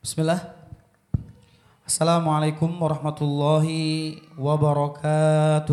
Bismillah. Assalamualaikum warahmatullahi wabarakatuh.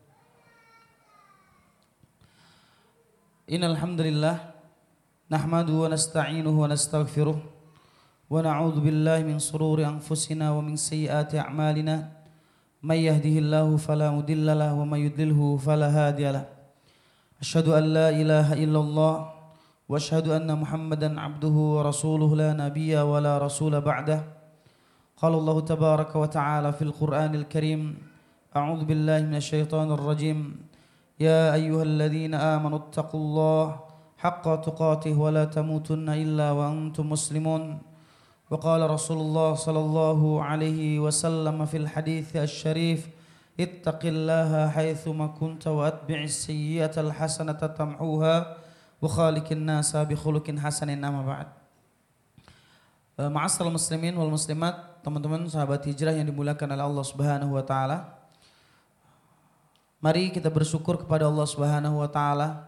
Innal hamdalillah nahmaduhu wa nasta'inuhu wa nastaghfiruh wa na'udzu billahi min shururi anfusina wa min sayyiati a'malina. May yahdihillahu fala mudilla lahu wa may yudlilhu fala hadiya lahu. Asyhadu an la ilaha illallah wa asyhadu anna Muhammadan abduhu wa rasuluhu la nabiyya wa la rasula ba'dah. Qala Allah tabaraka wa ta'ala fil Qur'anil Karim. A'udzu billahi minasyaitonir rajim. Ya ayyuhalladzina amanu taqullaha haqqa tuqatih wa la tamutunna illa wa antum muslimun. Wa qala Rasulullah sallallahu alaihi wasallam fil hadits asy-syarif, ittaqillaha haitsu ma kunta wa atbi'is sayyi'atal hasanata tamhuha wa khaliqin nasa bi khuluqin hasanin. Amma ba'd. Ma'asyiral muslimin wal muslimat, teman-teman sahabat hijrah yang dimuliakan oleh Allah Subhanahu wa taala. Mari kita bersyukur kepada Allah Subhanahu wa taala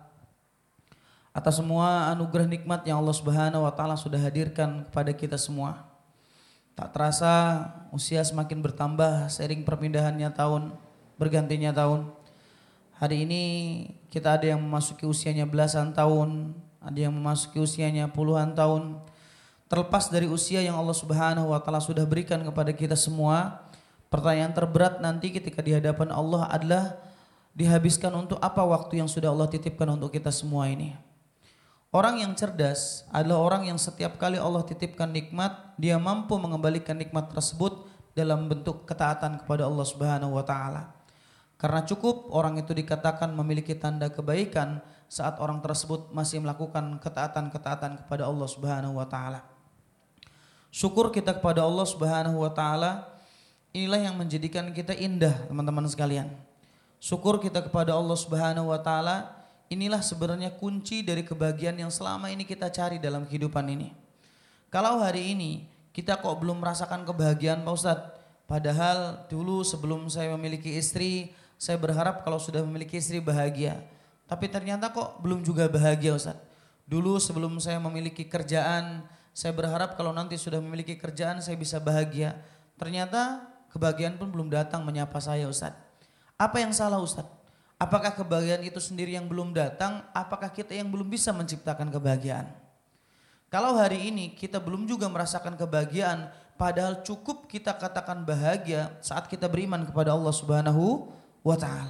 atas semua anugerah nikmat yang Allah Subhanahu wa taala sudah hadirkan kepada kita semua. Tak terasa usia semakin bertambah seiring perpindahannya tahun, bergantinya tahun. Hari ini kita ada yang memasuki usianya belasan tahun, ada yang memasuki usianya puluhan tahun. Terlepas dari usia yang Allah Subhanahu wa taala sudah berikan kepada kita semua, pertanyaan terberat nanti ketika di hadapan Allah adalah dihabiskan untuk apa waktu yang sudah Allah titipkan untuk kita semua ini. Orang yang cerdas adalah orang yang setiap kali Allah titipkan nikmat, dia mampu mengembalikan nikmat tersebut dalam bentuk ketaatan kepada Allah Subhanahu wa taala. Karena cukup orang itu dikatakan memiliki tanda kebaikan saat orang tersebut masih melakukan ketaatan-ketaatan kepada Allah Subhanahu wa taala. Syukur kita kepada Allah Subhanahu wa taala inilah yang menjadikan kita indah, teman-teman sekalian. Syukur kita kepada Allah Subhanahu wa taala inilah sebenarnya kunci dari kebahagiaan yang selama ini kita cari dalam kehidupan ini. Kalau hari ini kita kok belum merasakan kebahagiaan Pak Ustadz, padahal dulu sebelum saya memiliki istri, saya berharap kalau sudah memiliki istri bahagia. Tapi ternyata kok belum juga bahagia Ustaz. Dulu sebelum saya memiliki kerjaan, saya berharap kalau nanti sudah memiliki kerjaan saya bisa bahagia. Ternyata kebahagiaan pun belum datang menyapa saya Ustaz. Apa yang salah Ustaz? Apakah kebahagiaan itu sendiri yang belum datang? Apakah kita yang belum bisa menciptakan kebahagiaan? Kalau hari ini kita belum juga merasakan kebahagiaan, padahal cukup kita katakan bahagia saat kita beriman kepada Allah Subhanahu wa ta'ala.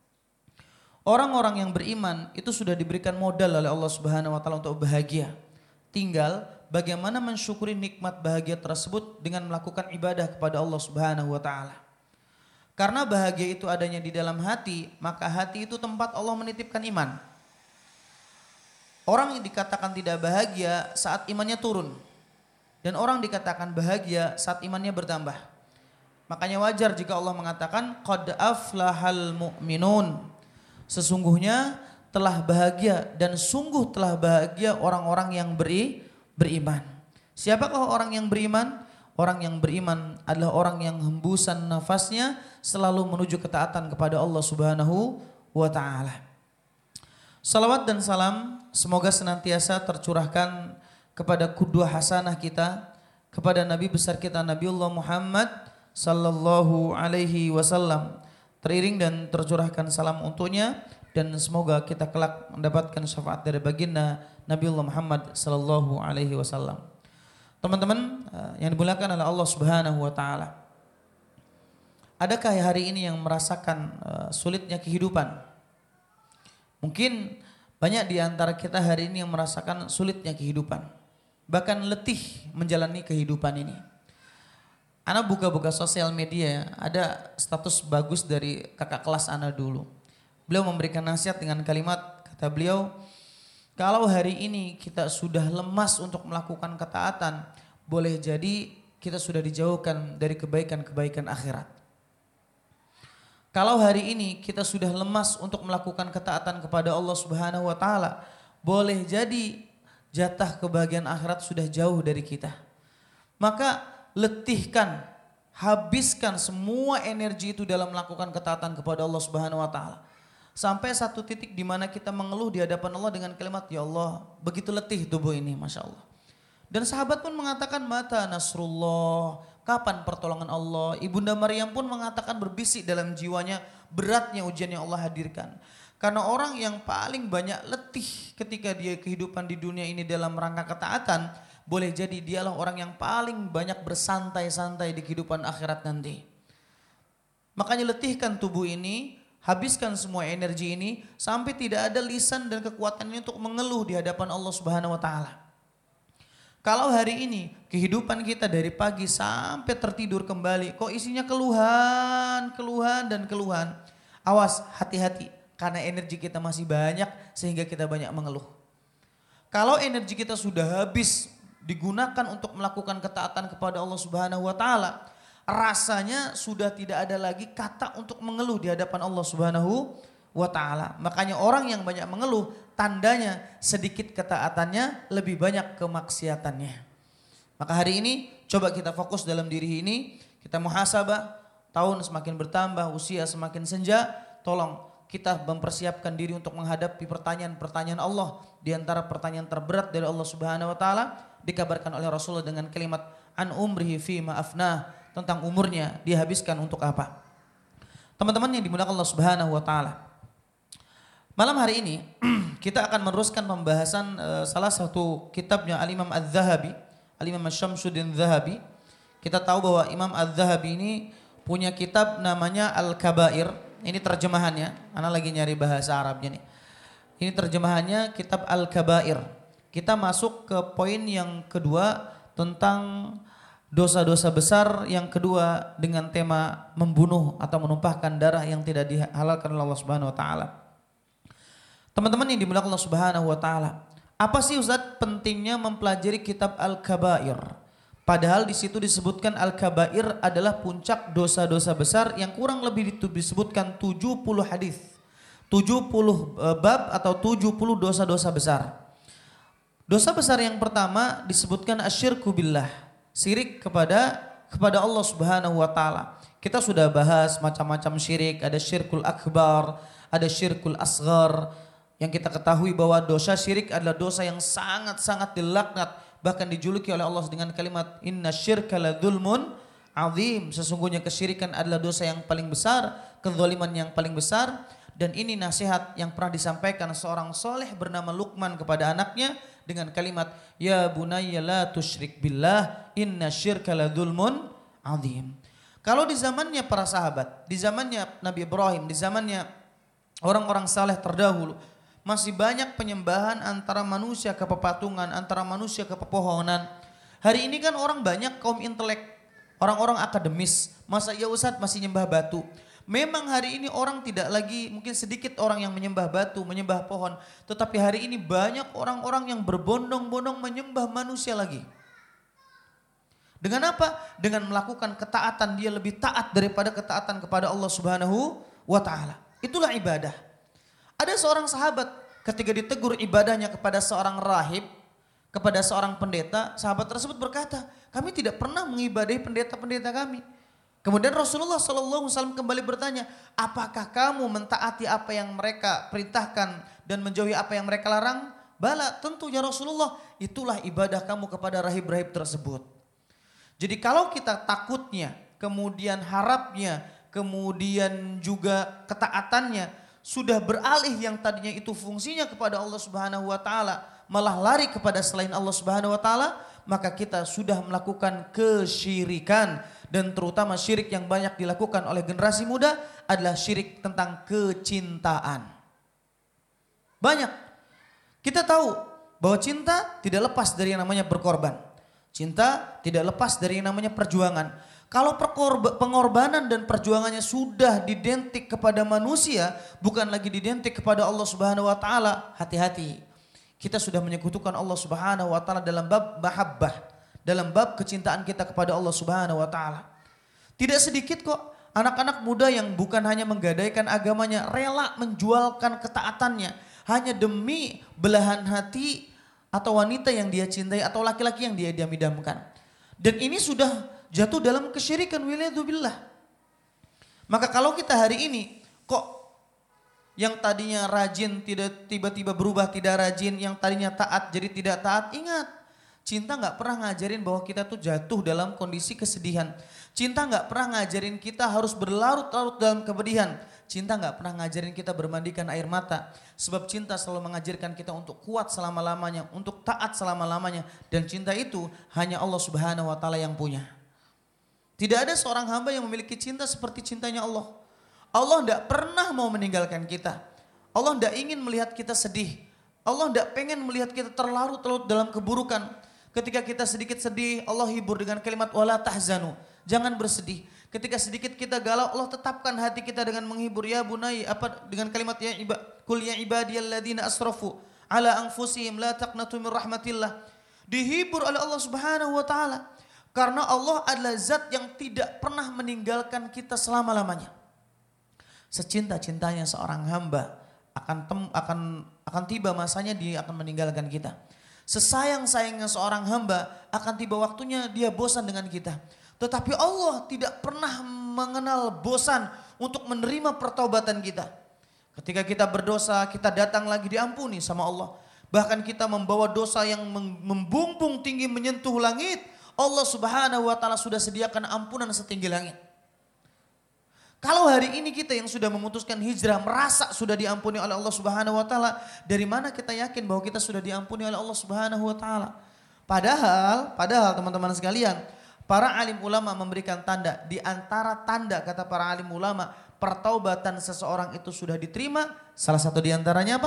Orang-orang yang beriman itu sudah diberikan modal oleh Allah Subhanahu wa ta'ala untuk bahagia. Tinggal bagaimana mensyukuri nikmat bahagia tersebut dengan melakukan ibadah kepada Allah Subhanahu wa ta'ala. Karena bahagia itu adanya di dalam hati, maka hati itu tempat Allah menitipkan iman. Orang yang dikatakan tidak bahagia saat imannya turun. Dan orang dikatakan bahagia saat imannya bertambah. Makanya wajar jika Allah mengatakan qad aflahal mu'minun. Sesungguhnya telah bahagia dan sungguh telah bahagia orang-orang yang beriman. Siapakah orang yang beriman? Orang yang beriman adalah orang yang hembusan nafasnya selalu menuju ketaatan kepada Allah Subhanahu wa taala. Salawat dan salam semoga senantiasa tercurahkan kepada qudwah hasanah kita, kepada Nabi besar kita Nabiullah Muhammad sallallahu alaihi wasallam. Teriring dan tercurahkan salam untuknya dan semoga kita kelak mendapatkan syafaat dari baginda Nabiullah Muhammad sallallahu alaihi wasallam. Teman-teman yang dimuliakan oleh Allah Subhanahu wa taala. Adakah hari ini yang merasakan sulitnya kehidupan? Mungkin banyak di antara kita hari ini yang merasakan sulitnya kehidupan. Bahkan letih menjalani kehidupan ini. Ana buka-buka sosial media, ada status bagus dari kakak kelas Ana dulu. Beliau memberikan nasihat dengan kalimat, kata beliau, kalau hari ini kita sudah lemas untuk melakukan ketaatan, boleh jadi kita sudah dijauhkan dari kebaikan-kebaikan akhirat. Kalau hari ini kita sudah lemas untuk melakukan ketaatan kepada Allah Subhanahu wa taala, boleh jadi jatah kebahagiaan akhirat sudah jauh dari kita. Maka letihkan, habiskan semua energi itu dalam melakukan ketaatan kepada Allah Subhanahu wa taala. Sampai satu titik di mana kita mengeluh di hadapan Allah dengan kalimat, ya Allah begitu letih tubuh ini, Masya Allah. Dan sahabat pun mengatakan mata nasrullah, kapan pertolongan Allah. Ibunda Maryam pun mengatakan berbisik dalam jiwanya beratnya ujian yang Allah hadirkan. Karena orang yang paling banyak letih ketika dia kehidupan di dunia ini dalam rangka ketaatan, boleh jadi dialah orang yang paling banyak bersantai-santai di kehidupan akhirat nanti. Makanya letihkan tubuh ini, habiskan semua energi ini sampai tidak ada lisan dan kekuatannya untuk mengeluh di hadapan Allah Subhanahu wa taala. Kalau hari ini kehidupan kita dari pagi sampai tertidur kembali kok isinya keluhan, keluhan dan keluhan. Awas, hati-hati karena energi kita masih banyak sehingga kita banyak mengeluh. Kalau energi kita sudah habis digunakan untuk melakukan ketaatan kepada Allah Subhanahu wa taala, rasanya sudah tidak ada lagi kata untuk mengeluh di hadapan Allah Subhanahu wa taala. Makanya orang yang banyak mengeluh tandanya sedikit ketaatannya, lebih banyak kemaksiatannya. Maka hari ini coba kita fokus dalam diri ini, kita muhasabah, tahun semakin bertambah, usia semakin senja, tolong kita mempersiapkan diri untuk menghadapi pertanyaan-pertanyaan Allah. Di antara pertanyaan terberat dari Allah Subhanahu wa taala dikabarkan oleh Rasulullah dengan kalimat an umrihi fima afnah, tentang umurnya dihabiskan untuk apa. Teman-teman yang dimuliakan Allah Subhanahu wa taala. Malam hari ini kita akan meneruskan pembahasan salah satu kitabnya Al-Imam Az-Zahabi, Al-Imam Syamsuddin Zahabi. Kita tahu bahwa Imam Az-Zahabi ini punya kitab namanya Al-Kabair. Ini terjemahannya, ana lagi nyari bahasa Arabnya nih. Ini terjemahannya kitab Al-Kabair. Kita masuk ke poin yang kedua tentang dosa-dosa besar yang kedua dengan tema membunuh atau menumpahkan darah yang tidak dihalalkan oleh Allah Subhanahu wa taala. Teman-teman yang dimuliakan Allah Subhanahu wa taala, apa sih Ustaz pentingnya mempelajari kitab Al-Kabair? Padahal di situ disebutkan Al-Kabair adalah puncak dosa-dosa besar yang kurang lebih disebutkan 70 hadis. 70 bab atau 70 dosa-dosa besar. Dosa besar yang pertama disebutkan asyirku billah, syirik kepada Allah Subhanahu wa taala. Kita sudah bahas macam-macam syirik, ada syirkul akbar, ada syirkul asghar. Yang kita ketahui bahwa dosa syirik adalah dosa yang sangat-sangat dilaknat, bahkan dijuluki oleh Allah dengan kalimat inna syirka ladzulmun azim. Sesungguhnya kesyirikan adalah dosa yang paling besar, kezaliman yang paling besar. Dan ini nasihat yang pernah disampaikan seorang soleh bernama Luqman kepada anaknya dengan kalimat ya bunayya la tusyrik billah inna syirka ladzulmun azim. Kalau di zamannya para sahabat, di zamannya Nabi Ibrahim, di zamannya orang-orang saleh terdahulu, masih banyak penyembahan antara manusia ke pepatungan, antara manusia ke pepohonan. Hari ini kan orang banyak kaum intelek, orang-orang akademis. Masa ya Ustadz masih nyembah batu? Memang hari ini orang tidak lagi, mungkin sedikit orang yang menyembah batu, menyembah pohon. Tetapi hari ini banyak orang-orang yang berbondong-bondong menyembah manusia lagi. Dengan apa? Dengan melakukan ketaatan, dia lebih taat daripada ketaatan kepada Allah Subhanahu wa taala. Itulah ibadah. Ada seorang sahabat ketika ditegur ibadahnya kepada seorang rahib, kepada seorang pendeta, sahabat tersebut berkata, kami tidak pernah mengibadahi pendeta-pendeta kami. Kemudian Rasulullah SAW kembali bertanya, apakah kamu mentaati apa yang mereka perintahkan dan menjauhi apa yang mereka larang? Bala, tentu ya Rasulullah, itulah ibadah kamu kepada rahib-rahib tersebut. Jadi kalau kita takutnya, kemudian harapnya, kemudian juga ketaatannya sudah beralih yang tadinya itu fungsinya kepada Allah Subhanahu wa taala malah lari kepada selain Allah Subhanahu wa taala, maka kita sudah melakukan kesyirikan. Dan terutama syirik yang banyak dilakukan oleh generasi muda adalah syirik tentang kecintaan. Banyak. Kita tahu bahwa cinta tidak lepas dari yang namanya berkorban. Cinta tidak lepas dari yang namanya perjuangan. Kalau pengorbanan dan perjuangannya sudah didentik kepada manusia, bukan lagi didentik kepada Allah Subhanahu wa taala, hati-hati. Kita sudah menyekutukan Allah Subhanahu wa taala dalam bab mahabbah, dalam bab kecintaan kita kepada Allah Subhanahu wa taala. Tidak sedikit kok anak-anak muda yang bukan hanya menggadaikan agamanya, rela menjualkan ketaatannya hanya demi belahan hati atau wanita yang dia cintai atau laki-laki yang dia idam-idamkan. Dan ini sudah jatuh dalam kesyirikan, waliyadzubillah. Maka kalau kita hari ini kok yang tadinya rajin tidak tiba-tiba berubah tidak rajin, yang tadinya taat jadi tidak taat, ingat Cinta nggak pernah ngajarin bahwa kita tuh jatuh dalam kondisi kesedihan. Cinta nggak pernah ngajarin kita harus berlarut-larut dalam kepedihan. Cinta nggak pernah ngajarin kita bermandikan air mata. Sebab cinta selalu mengajarkan kita untuk kuat selama-lamanya, untuk taat selama-lamanya. Dan cinta itu hanya Allah Subhanahu wa Ta'ala yang punya. Tidak ada seorang hamba yang memiliki cinta seperti cintanya Allah. Allah tidak pernah mau meninggalkan kita. Allah tidak ingin melihat kita sedih. Allah tidak pengen melihat kita terlarut-larut dalam keburukan. Ketika kita sedikit sedih, Allah hibur dengan kalimat wala tahzanu. Jangan bersedih. Ketika sedikit kita galau, Allah tetapkan hati kita dengan menghibur. Ya bunai, dengan kalimat ya kul ya ibadiyalladzina asrafu ala anfusihim la taqnatu min rahmatillah. Dihibur oleh Allah Subhanahu wa Ta'ala. Karena Allah adalah zat yang tidak pernah meninggalkan kita selama-lamanya. Secinta-cintanya seorang hamba akan tiba masanya dia akan meninggalkan kita. Sesayang-sayangnya seorang hamba akan tiba waktunya dia bosan dengan kita. Tetapi Allah tidak pernah mengenal bosan untuk menerima pertaubatan kita. Ketika kita berdosa, kita datang lagi diampuni sama Allah. Bahkan kita membawa dosa yang membumbung tinggi menyentuh langit. Allah Subhanahu wa Ta'ala sudah sediakan ampunan setinggi langit. Kalau hari ini kita yang sudah memutuskan hijrah merasa sudah diampuni oleh Allah Subhanahu wa Ta'ala, dari mana kita yakin bahwa kita sudah diampuni oleh Allah Subhanahu wa Ta'ala? Padahal teman-teman sekalian, para alim ulama memberikan tanda. Di antara tanda kata para alim ulama, pertaubatan seseorang itu sudah diterima. Salah satu di antaranya apa?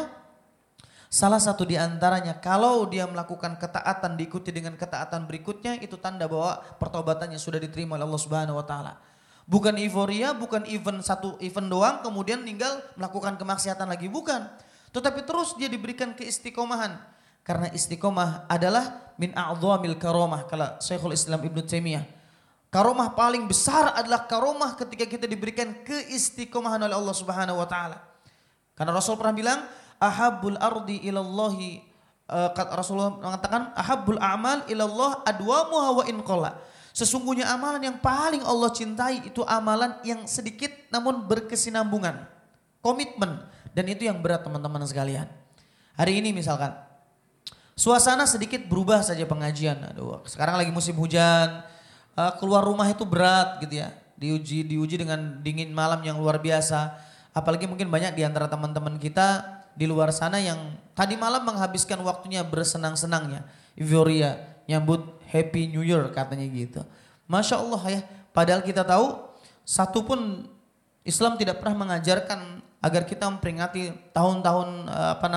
Salah satu di antaranya kalau dia melakukan ketaatan diikuti dengan ketaatan berikutnya, itu tanda bahwa pertaubatannya sudah diterima oleh Allah Subhanahu wa Ta'ala. Bukan euforia, bukan satu event doang kemudian tinggal melakukan kemaksiatan lagi, bukan. Tetapi terus dia diberikan keistiqomahan. Karena istiqomah adalah min a'dhamil karomah kala Syekhul Islam Ibnu Taimiyah. Karomah paling besar adalah karomah ketika kita diberikan keistiqomahan oleh Allah Subhanahu wa Ta'ala. Karena Rasul pernah bilang, ahabbul ardi ilallahi, Rasulullah mengatakan ahabbul a'mal ilallah adwamuha wa in qalla. Sesungguhnya amalan yang paling Allah cintai itu amalan yang sedikit namun berkesinambungan. Komitmen. Dan itu yang berat teman-teman sekalian. Hari ini misalkan suasana sedikit berubah saja pengajian. Aduh, sekarang lagi musim hujan. Keluar rumah itu berat gitu ya. Diuji dengan dingin malam yang luar biasa. Apalagi mungkin banyak di antara teman-teman kita di luar sana yang tadi malam menghabiskan waktunya bersenang-senangnya. Euforia, nyambut Happy New Year katanya gitu. Masya Allah ya. Padahal kita tahu satu pun Islam tidak pernah mengajarkan agar kita memperingati tahun-tahun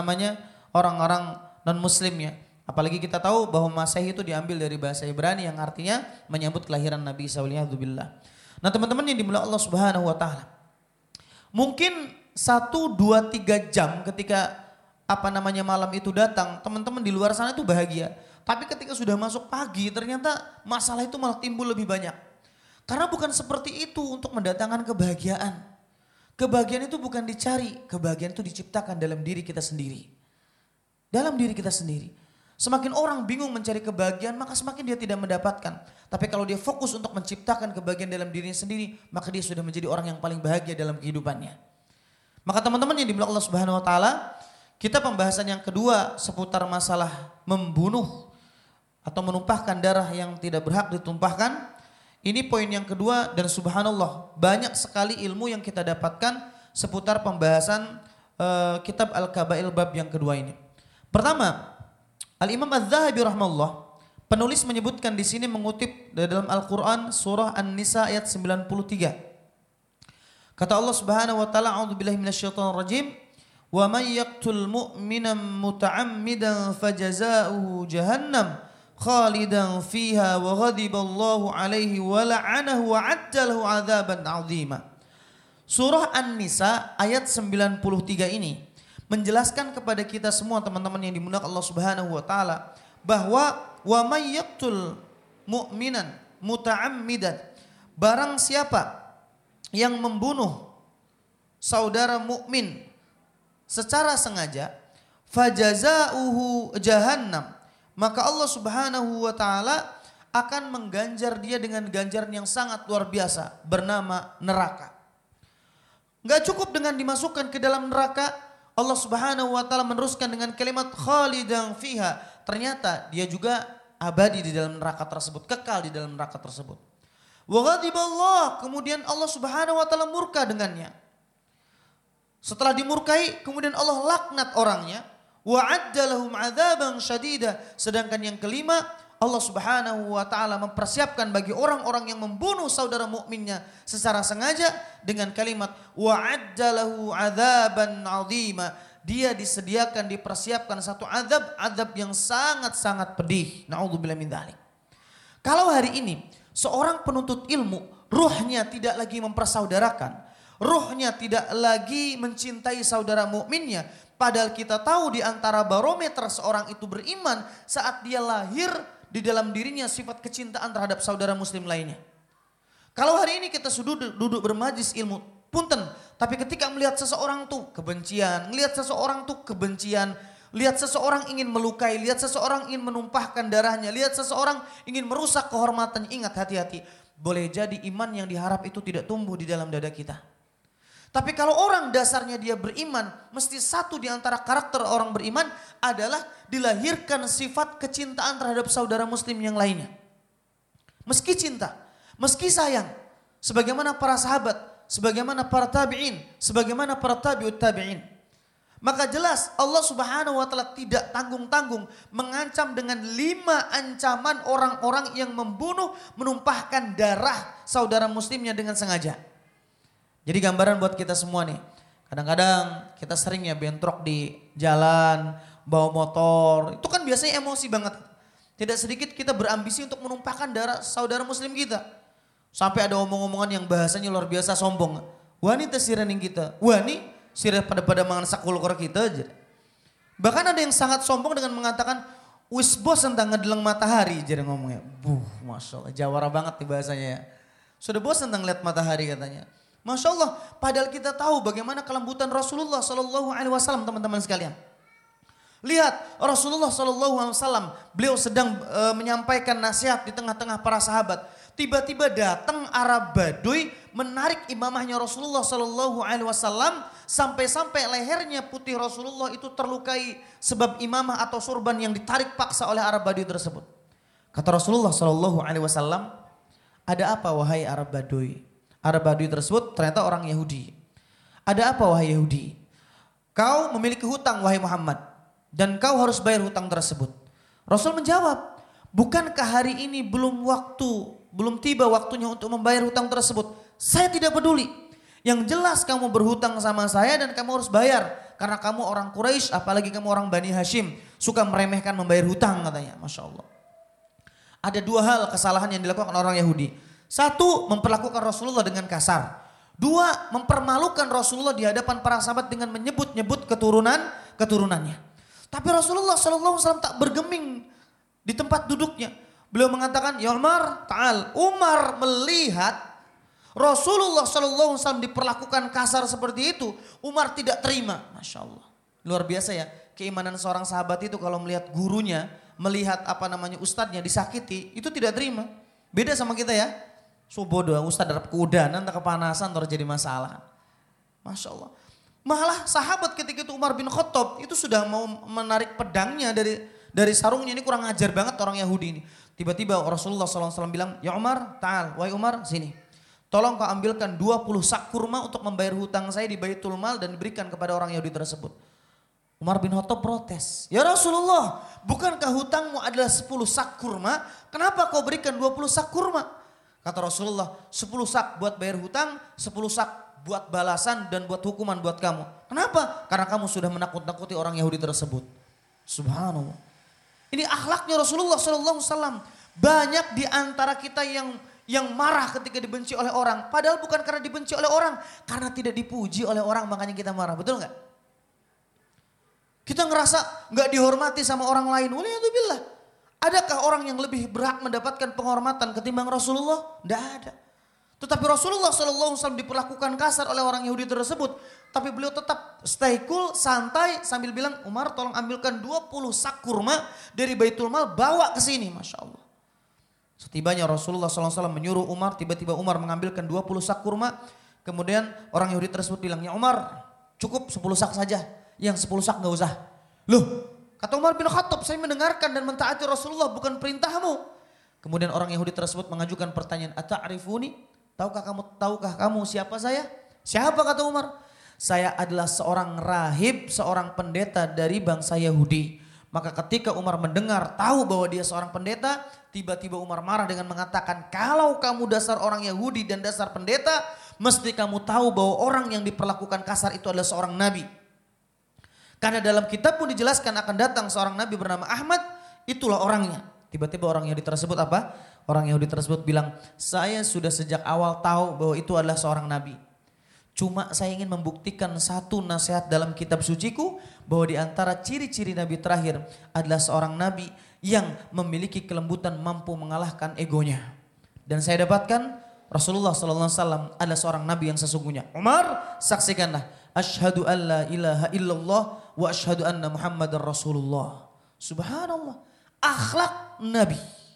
orang-orang non Muslim ya. Apalagi kita tahu bahwa Masehi itu diambil dari bahasa Ibrani yang artinya menyambut kelahiran Nabi SAW. Nah teman-teman yang dimulai Allah Subhanahu wa Ta'ala. Mungkin 1, 2, 3 jam ketika malam itu datang, teman-teman di luar sana itu bahagia. Tapi ketika sudah masuk pagi ternyata masalah itu malah timbul lebih banyak. Karena bukan seperti itu untuk mendatangkan kebahagiaan. Kebahagiaan itu bukan dicari, kebahagiaan itu diciptakan dalam diri kita sendiri. Dalam diri kita sendiri. Semakin orang bingung mencari kebahagiaan maka semakin dia tidak mendapatkan. Tapi kalau dia fokus untuk menciptakan kebahagiaan dalam dirinya sendiri, maka dia sudah menjadi orang yang paling bahagia dalam kehidupannya. Maka teman-teman yang dimuliakan Allah Subhanahu wa Ta'ala, kita pembahasan yang kedua seputar masalah membunuh atau menumpahkan darah yang tidak berhak ditumpahkan. Ini poin yang kedua dan subhanallah banyak sekali ilmu yang kita dapatkan seputar pembahasan kitab Al-Kabail bab yang kedua ini. Pertama, Al-Imam Az-Zahabi rahimahullah, penulis menyebutkan di sini mengutip dalam Al-Qur'an surah An-Nisa ayat 93. Kata Allah Subhanahu wa Ta'ala, a'udzubillahi minasyaitonir rajim. Wa may yaqtul mu'mina muta'ammidan fajazaohu jahannam khalidan fiha wa ghadiballahu alaihi wa la'anahu wa 'addalahu 'adzaban 'azima. Surah An-Nisa ayat 93 ini menjelaskan kepada kita semua teman-teman yang dimuliakan Allah Subhanahu wa Ta'ala bahwa wa may yaqtul mu'minan muta'ammidan, barang siapa yang membunuh saudara mukmin secara sengaja, fajazauhu jahannam, maka Allah Subhanahu wa Ta'ala akan mengganjar dia dengan ganjaran yang sangat luar biasa bernama neraka. Gak cukup dengan dimasukkan ke dalam neraka, Allah Subhanahu wa Ta'ala meneruskan dengan kalimat khalidan fiha. Ternyata dia juga abadi di dalam neraka tersebut, kekal di dalam neraka tersebut. Wa ghadiballah, kemudian Allah Subhanahu wa taala murka dengannya. Setelah dimurkai, kemudian Allah laknat orangnya. Wa addalahum adzaban syadida. Sedangkan yang kelima, Allah Subhanahu wa taala mempersiapkan bagi orang-orang yang membunuh saudara mukminnya secara sengaja dengan kalimat wa addalahu adzaban azima. Dia disediakan, dipersiapkan satu azab yang sangat-sangat pedih. Na'udzubillah min dzalik. Kalau hari ini seorang penuntut ilmu ruhnya tidak lagi mempersaudarakan, ruhnya tidak lagi mencintai saudara mukminnya, padahal kita tahu di antara barometer seorang itu beriman saat dia lahir di dalam dirinya sifat kecintaan terhadap saudara muslim lainnya. Kalau hari ini kita sudah duduk bermajlis ilmu, punten, tapi ketika melihat seseorang tuh kebencian, lihat seseorang tuh kebencian, lihat seseorang ingin melukai, lihat seseorang ingin menumpahkan darahnya, lihat seseorang ingin merusak kehormatan, ingat hati-hati. Boleh jadi iman yang diharap itu tidak tumbuh di dalam dada kita. Tapi kalau orang dasarnya dia beriman, mesti satu di antara karakter orang beriman adalah dilahirkan sifat kecintaan terhadap saudara muslim yang lainnya. Meski cinta, meski sayang, sebagaimana para sahabat, sebagaimana para tabi'in, sebagaimana para tabi'ut tabi'in. Maka jelas Allah Subhanahu wa taala tidak tanggung-tanggung mengancam dengan 5 ancaman orang-orang yang membunuh, menumpahkan darah saudara muslimnya dengan sengaja. Jadi gambaran buat kita semua nih. Kadang-kadang kita sering ya bentrok di jalan, bawa motor. Itu kan biasanya emosi banget. Tidak sedikit kita berambisi untuk menumpahkan darah saudara muslim kita. Sampai ada omong-omongan yang bahasanya luar biasa sombong. Wanita sirening kita. Wani sirah pada mangan sakulkor kita aja. Bahkan ada yang sangat sombong dengan mengatakan wis bos tentang ngedeleng matahari. Jadi ngomongnya. Masya Allah. Jawara banget nih bahasanya ya. Sudah bos tentang lihat matahari katanya. Masya Allah, padahal kita tahu bagaimana kelembutan Rasulullah Sallallahu Alaihi Wasallam, teman-teman sekalian. Lihat Rasulullah Sallallahu Alaihi Wasallam, beliau sedang menyampaikan nasihat di tengah-tengah para sahabat. Tiba-tiba datang Arab Baduy menarik imamahnya Rasulullah Sallallahu Alaihi Wasallam sampai-sampai lehernya putih Rasulullah itu terlukai sebab imamah atau surban yang ditarik paksa oleh Arab Baduy tersebut. Kata Rasulullah Sallallahu Alaihi Wasallam, ada apa wahai Arab Baduy? Arab Baduy tersebut ternyata orang Yahudi. Ada apa wahai Yahudi? Kau memiliki hutang wahai Muhammad dan kau harus bayar hutang tersebut. Rasul menjawab, bukankah hari ini belum tiba waktunya untuk membayar hutang tersebut? Saya tidak peduli. Yang jelas kamu berhutang sama saya dan kamu harus bayar. Karena kamu orang Quraisy, apalagi kamu orang Bani Hashim, suka meremehkan membayar hutang katanya. Masya Allah. Ada 2 hal kesalahan yang dilakukan orang Yahudi. 1, memperlakukan Rasulullah dengan kasar. 2, mempermalukan Rasulullah di hadapan para sahabat dengan menyebut-nyebut keturunannya. Tapi Rasulullah SAW tak bergeming di tempat duduknya. Beliau mengatakan, ya Umar, ta'al. Umar melihat Rasulullah SAW diperlakukan kasar seperti itu. Umar tidak terima. Masya Allah. Luar biasa ya. Keimanan seorang sahabat itu kalau melihat gurunya, melihat ustadznya disakiti, itu tidak terima. Beda sama kita ya. Bodoh, ustadz darap kuda, nanti kepanasan terjadi masalah. Masya Allah. Malah sahabat ketika itu Umar bin Khattab itu sudah mau menarik pedangnya dari sarungnya. Ini kurang ajar banget orang Yahudi ini. Tiba-tiba Rasulullah SAW bilang, ya Umar, ta'al, wahai Umar, sini. Tolong kau ambilkan 20 sak kurma untuk membayar hutang saya di Baitul Mal dan diberikan kepada orang Yahudi tersebut. Umar bin Khattab protes. Ya Rasulullah, bukankah hutangmu adalah 10 sak kurma? Kenapa kau berikan 20 sak kurma? Kata Rasulullah, 10 sak buat bayar hutang, 10 sak buat balasan dan buat hukuman buat kamu. Kenapa? Karena kamu sudah menakut-nakuti orang Yahudi tersebut. Subhanallah. Ini akhlaknya Rasulullah SAW. Banyak di antara kita yang marah ketika dibenci oleh orang. Padahal bukan karena dibenci oleh orang. Karena tidak dipuji oleh orang makanya kita marah. Betul gak? Kita ngerasa gak dihormati sama orang lain. Waliyadzubillah. Adakah orang yang lebih berhak mendapatkan penghormatan ketimbang Rasulullah? Tidak ada. Tetapi Rasulullah SAW diperlakukan kasar oleh orang Yahudi tersebut. Tapi beliau tetap stay cool, santai sambil bilang, Umar tolong ambilkan 20 sak kurma dari Baitul Mal bawa ke sini. Masya Allah. Setibanya Rasulullah SAW menyuruh Umar, tiba-tiba Umar mengambilkan 20 sak kurma. Kemudian orang Yahudi tersebut bilang, ya Umar cukup 10 sak saja. Yang 10 sak gak usah. Loh Kata Umar bin Khattab, saya mendengarkan dan mentaati Rasulullah bukan perintahmu. Kemudian orang Yahudi tersebut mengajukan pertanyaan, ata'rifuni? Tahukah kamu siapa saya? Siapa kata Umar? Saya adalah seorang rahib, seorang pendeta dari bangsa Yahudi. Maka ketika Umar mendengar, tahu bahwa dia seorang pendeta, tiba-tiba Umar marah dengan mengatakan, kalau kamu dasar orang Yahudi dan dasar pendeta, mesti kamu tahu bahwa orang yang diperlakukan kasar itu adalah seorang nabi. Karena dalam kitab pun dijelaskan akan datang seorang nabi bernama Ahmad, itulah orangnya. Tiba-tiba orang Yahudi tersebut apa? Orang Yahudi tersebut bilang, saya sudah sejak awal tahu bahwa itu adalah seorang nabi. Cuma saya ingin membuktikan satu nasihat dalam kitab suciku, bahwa di antara ciri-ciri nabi terakhir adalah seorang nabi yang memiliki kelembutan mampu mengalahkan egonya. Dan saya dapatkan Rasulullah SAW adalah seorang nabi yang sesungguhnya. Umar, saksikanlah. Asyhadu an la ilaha illallah wa asyhadu anna Muhammadar Rasulullah. Subhanallah. Akhlak nabi.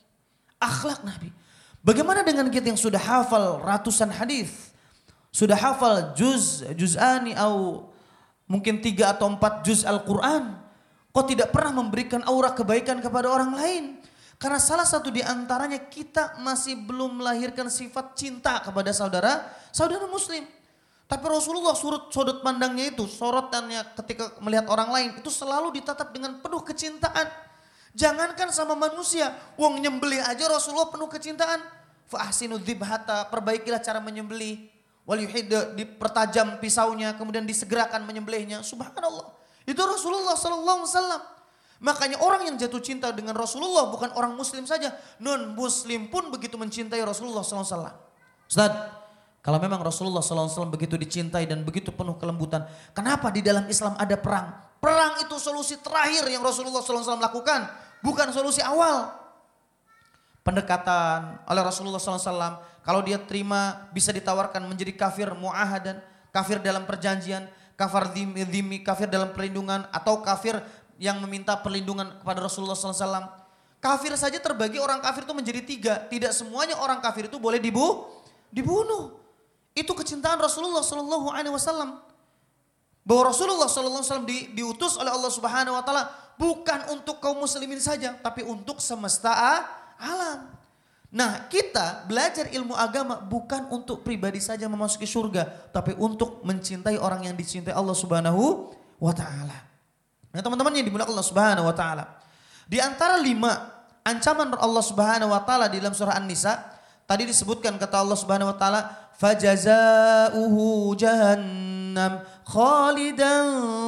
Akhlak nabi. Bagaimana dengan kita yang sudah hafal ratusan hadis? Sudah hafal juz'ani atau mungkin 3 atau 4 juz Al-Quran. Kok tidak pernah memberikan aura kebaikan kepada orang lain? Karena salah satu di antaranya kita masih belum melahirkan sifat cinta kepada saudara muslim. Tapi Rasulullah sudut pandangnya itu, sorotannya ketika melihat orang lain itu selalu ditatap dengan penuh kecintaan. Jangankan sama manusia, wong nyembelih aja Rasulullah penuh kecintaan. Fa ahsinu dzibhata, perbaikilah cara menyembelih. Wal yuhid, dipertajam pisaunya, kemudian disegerakan menyembelihnya. Subhanallah. Itu Rasulullah SAW. Makanya orang yang jatuh cinta dengan Rasulullah bukan orang muslim saja, non muslim pun begitu mencintai Rasulullah SAW. Ustaz, kalau memang Rasulullah SAW begitu dicintai dan begitu penuh kelembutan, kenapa di dalam Islam ada perang? Perang itu solusi terakhir yang Rasulullah SAW lakukan, bukan solusi awal. Pendekatan oleh Rasulullah SAW, kalau dia terima bisa ditawarkan menjadi kafir mu'ahadan, kafir dalam perjanjian, kafir dhimmi, kafir dalam perlindungan, atau kafir yang meminta perlindungan kepada Rasulullah SAW. Kafir saja terbagi orang kafir itu menjadi 3, tidak semuanya orang kafir itu boleh dibunuh. Itu kecintaan Rasulullah SAW. Bahwa Rasulullah SAW diutus oleh Allah Subhanahu Wa Taala bukan untuk kaum muslimin saja, tapi untuk semesta alam. Nah, kita belajar ilmu agama bukan untuk pribadi saja memasuki surga, tapi untuk mencintai orang yang dicintai Allah Subhanahu wa taala. Nah, teman-teman yang dimuliakan Allah Subhanahu wa taala. Di antara 5 ancaman Allah Subhanahu wa taala di dalam surah An-Nisa, tadi disebutkan kata Allah Subhanahu wa taala, "Fajazaohu jahannam khalidan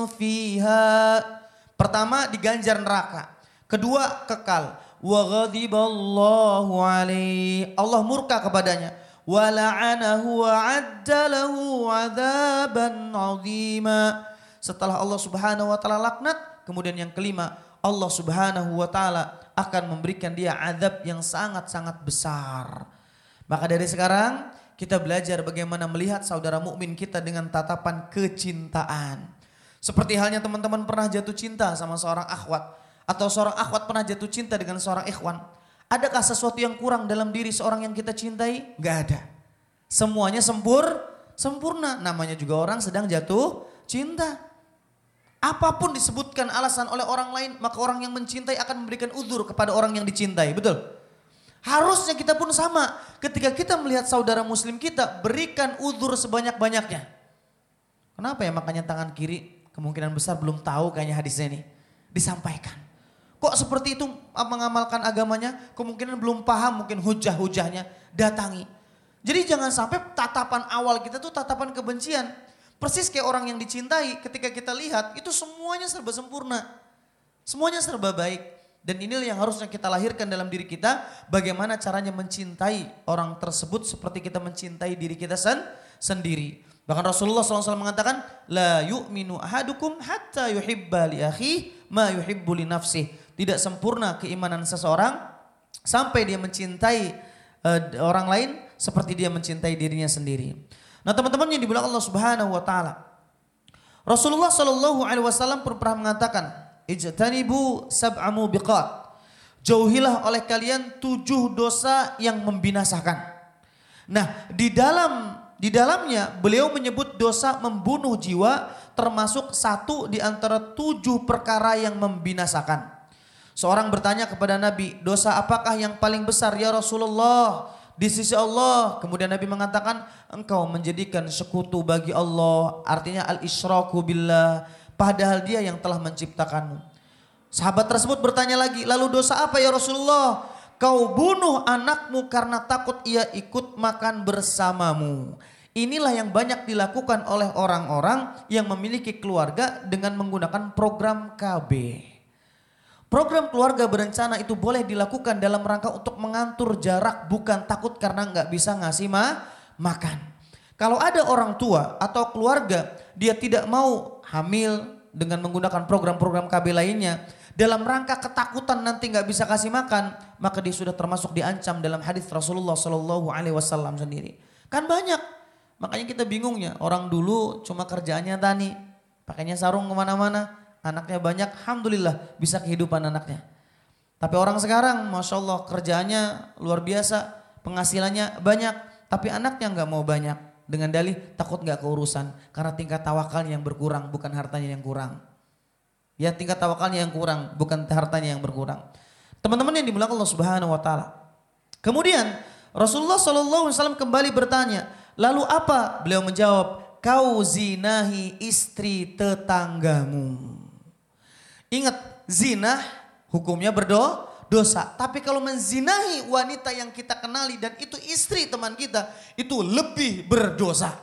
fiha." Pertama, diganjar neraka. Kedua, kekal. Wa ghadiballahu alaihi, Allah murka kepadanya, wa la'anahu wa 'addalahu 'adzaban 'azima. Setelah Allah Subhanahu wa taala laknat, kemudian yang kelima, Allah Subhanahu wa taala akan memberikan dia azab yang sangat-sangat besar. Maka dari sekarang kita belajar bagaimana melihat saudara mukmin kita dengan tatapan kecintaan. Seperti halnya teman-teman pernah jatuh cinta sama seorang akhwat, atau seorang akhwat pernah jatuh cinta dengan seorang ikhwan. Adakah sesuatu yang kurang dalam diri seorang yang kita cintai? Gak ada. Semuanya sempurna. Namanya juga orang sedang jatuh cinta. Apapun disebutkan alasan oleh orang lain, maka orang yang mencintai akan memberikan uzur kepada orang yang dicintai. Betul? Harusnya kita pun sama. Ketika kita melihat saudara muslim kita, berikan uzur sebanyak-banyaknya. Kenapa ya makanya tangan kiri kemungkinan besar belum tahu kayaknya hadisnya ini. Disampaikan. Kok seperti itu mengamalkan agamanya, kemungkinan belum paham mungkin hujah-hujahnya, datangi. Jadi jangan sampai tatapan awal kita tuh tatapan kebencian. Persis kayak orang yang dicintai, ketika kita lihat itu semuanya serba sempurna. Semuanya serba baik. Dan inilah yang harusnya kita lahirkan dalam diri kita, bagaimana caranya mencintai orang tersebut seperti kita mencintai diri kita sendiri. Bahkan Rasulullah SAW mengatakan, la yu'minu ahadukum hatta yuhibba li akhihi ma yuhibbu li nafsihi. Tidak sempurna keimanan seseorang sampai dia mencintai orang lain seperti dia mencintai dirinya sendiri. Nah, teman-teman yang dimuliakan Allah Subhanahu wa taala. Rasulullah SAW pun pernah mengatakan, ijtanibu sab'a mubiqat. Jauhilah oleh kalian 7 dosa yang membinasakan. Nah, di dalam di dalamnya beliau menyebut dosa membunuh jiwa termasuk satu di antara 7 perkara yang membinasakan. Seorang bertanya kepada Nabi, dosa apakah yang paling besar ya Rasulullah di sisi Allah? Kemudian Nabi mengatakan, engkau menjadikan sekutu bagi Allah, artinya al-isyraku billah, padahal dia yang telah menciptakanmu. Sahabat tersebut bertanya lagi, lalu dosa apa ya Rasulullah? Kau bunuh anakmu karena takut ia ikut makan bersamamu. Inilah yang banyak dilakukan oleh orang-orang yang memiliki keluarga dengan menggunakan program KB. Program keluarga berencana itu boleh dilakukan dalam rangka untuk mengatur jarak, bukan takut karena nggak bisa ngasih makan. Kalau ada orang tua atau keluarga dia tidak mau hamil dengan menggunakan program-program KB lainnya, dalam rangka ketakutan nanti nggak bisa kasih makan, maka dia sudah termasuk diancam dalam hadis Rasulullah Shallallahu Alaihi Wasallam sendiri. Kan banyak, makanya kita bingungnya. Orang dulu cuma kerjaannya tani, pakainya sarung kemana-mana, anaknya banyak, alhamdulillah bisa kehidupan anaknya. Tapi orang sekarang, masya Allah kerjaannya luar biasa, penghasilannya banyak, tapi anaknya nggak mau banyak dengan dalih takut nggak keurusan karena tingkat tawakalnya yang berkurang, bukan hartanya yang kurang. Ya, tingkat tawakalnya yang kurang, bukan hartanya yang berkurang. Teman-teman yang dimuliakan Allah Subhanahu wa taala. Kemudian Rasulullah sallallahu alaihi wasallam kembali bertanya, "Lalu apa?" Beliau menjawab, "Kau zinahi istri tetanggamu." Ingat, zina hukumnya dosa. Tapi kalau menzinahi wanita yang kita kenali dan itu istri teman kita, itu lebih berdosa.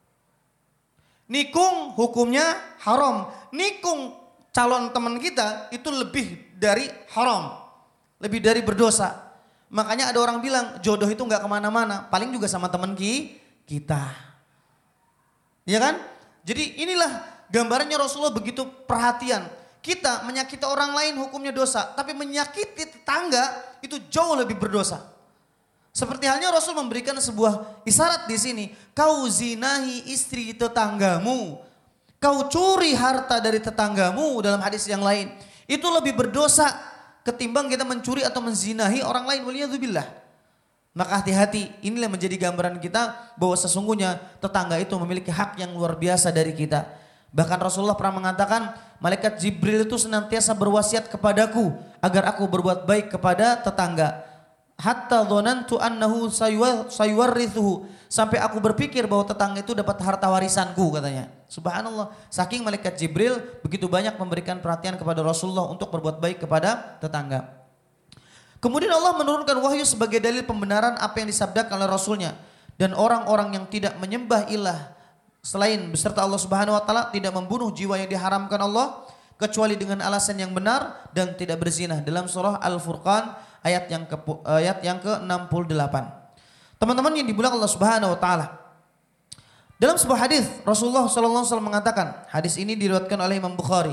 Nikung hukumnya haram. Nikung calon teman kita itu lebih dari haram, lebih dari berdosa. Makanya ada orang bilang jodoh itu nggak kemana-mana, paling juga sama teman kita, ya kan? Jadi inilah gambarannya Rasulullah begitu perhatian. Kita menyakiti orang lain hukumnya dosa, tapi menyakiti tetangga itu jauh lebih berdosa. Seperti halnya Rasul memberikan sebuah isyarat di sini, kau zinahi istri tetanggamu. Kau curi harta dari tetanggamu dalam hadis yang lain. Itu lebih berdosa ketimbang kita mencuri atau menzinahi orang lain. Waliyadzubillah. Maka hati-hati, inilah menjadi gambaran kita bahwa sesungguhnya tetangga itu memiliki hak yang luar biasa dari kita. Bahkan Rasulullah pernah mengatakan, malaikat Jibril itu senantiasa berwasiat kepadaku agar aku berbuat baik kepada tetangga. Hatta dhanantu annahu sayuwarrithuhu, sampai aku berpikir bahwa tetangga itu dapat harta warisanku katanya. Subhanallah, saking malaikat Jibril begitu banyak memberikan perhatian kepada Rasulullah untuk berbuat baik kepada tetangga. Kemudian Allah menurunkan wahyu sebagai dalil pembenaran apa yang disabdakan oleh Rasulnya. Dan orang-orang yang tidak menyembah ilah selain beserta Allah Subhanahu wa taala tidak membunuh jiwa yang diharamkan Allah kecuali dengan alasan yang benar dan tidak berzina, dalam surah Al-Furqan ayat yang ke-68. Teman-teman yang dimuliakan Allah Subhanahu wa taala. Dalam sebuah hadis Rasulullah sallallahu alaihi wasallam mengatakan, hadis ini diriwayatkan oleh Imam Bukhari.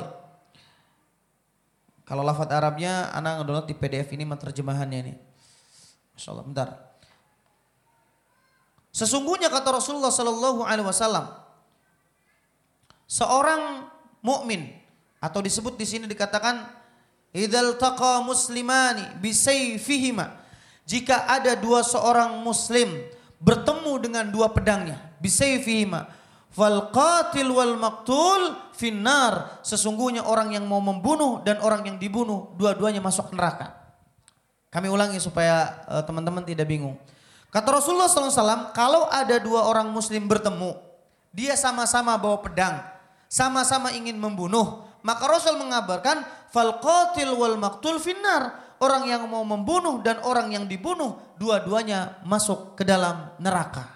Kalau lafaz Arabnya anak ngedownload di PDF ini terjemahannya ini. Masyaallah, bentar. Sesungguhnya kata Rasulullah sallallahu alaihi wasallam, seorang mukmin atau disebut di sini dikatakan idzal taqa muslimani bisayfihima, jika ada seorang muslim bertemu dengan dua pedangnya, bisayfihima, fal qatil wal maqtul finnar, sesungguhnya orang yang mau membunuh dan orang yang dibunuh dua-duanya masuk neraka. Kami ulangi supaya teman-teman tidak bingung. Kata Rasulullah SAW, kalau ada dua orang muslim bertemu, dia sama-sama bawa pedang, sama-sama ingin membunuh, maka Rasul mengabarkan fal qatil wal maqtul finnar, orang yang mau membunuh dan orang yang dibunuh dua-duanya masuk ke dalam neraka.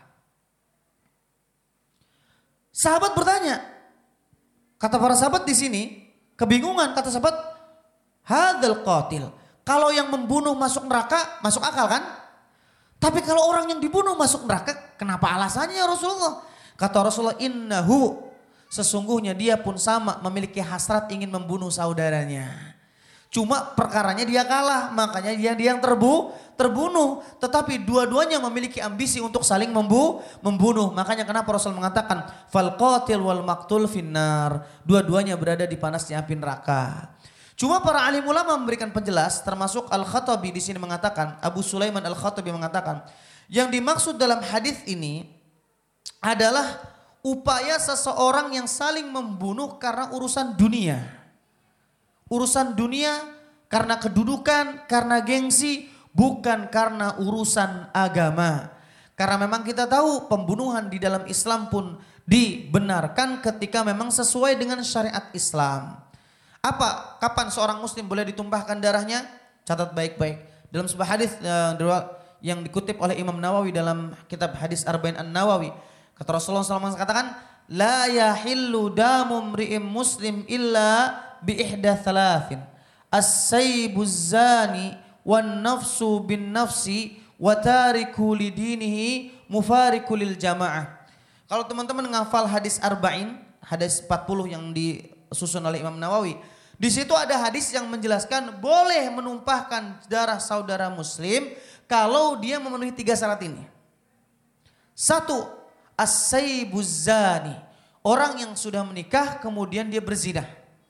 Sahabat bertanya, kata para sahabat di sini kebingungan, kata sahabat, hadzal qatil, kalau yang membunuh masuk neraka masuk akal kan? Tapi kalau orang yang dibunuh masuk neraka, kenapa alasannya ya Rasulullah? Kata Rasulullah, innahu, sesungguhnya dia pun sama memiliki hasrat ingin membunuh saudaranya. Cuma perkaranya dia kalah, makanya dia yang terbunuh. Tetapi dua-duanya memiliki ambisi untuk saling membunuh. Makanya kenapa Rasul mengatakan fal qatil wal maqtul finnar, dua-duanya berada di panasnya api neraka. Cuma para alim ulama memberikan penjelas, termasuk Al-Khattabi di sini mengatakan, Abu Sulaiman Al-Khattabi mengatakan, yang dimaksud dalam hadis ini adalah upaya seseorang yang saling membunuh karena urusan dunia. Urusan dunia karena kedudukan, karena gengsi, bukan karena urusan agama. Karena memang kita tahu pembunuhan di dalam Islam pun dibenarkan ketika memang sesuai dengan syariat Islam. Kapan seorang muslim boleh ditumpahkan darahnya? Catat baik-baik. Dalam sebuah hadis yang dikutip oleh Imam Nawawi dalam kitab hadis Arba'in An-Nawawi. Kata Rasulullah SAW katakan, la yahillu damu mri'im muslim illa bi ihda thalathin. As-saybuz zani wan nafsu bin nafsi wa tariku lidinihi mufariku lil jamaah. Kalau teman-teman ngafal hadis Arba'in, hadis 40 yang disusun oleh Imam Nawawi. Di situ ada hadis yang menjelaskan boleh menumpahkan darah saudara muslim kalau dia memenuhi 3 syarat ini. 1, as-saybuz zani, orang yang sudah menikah kemudian dia berzina.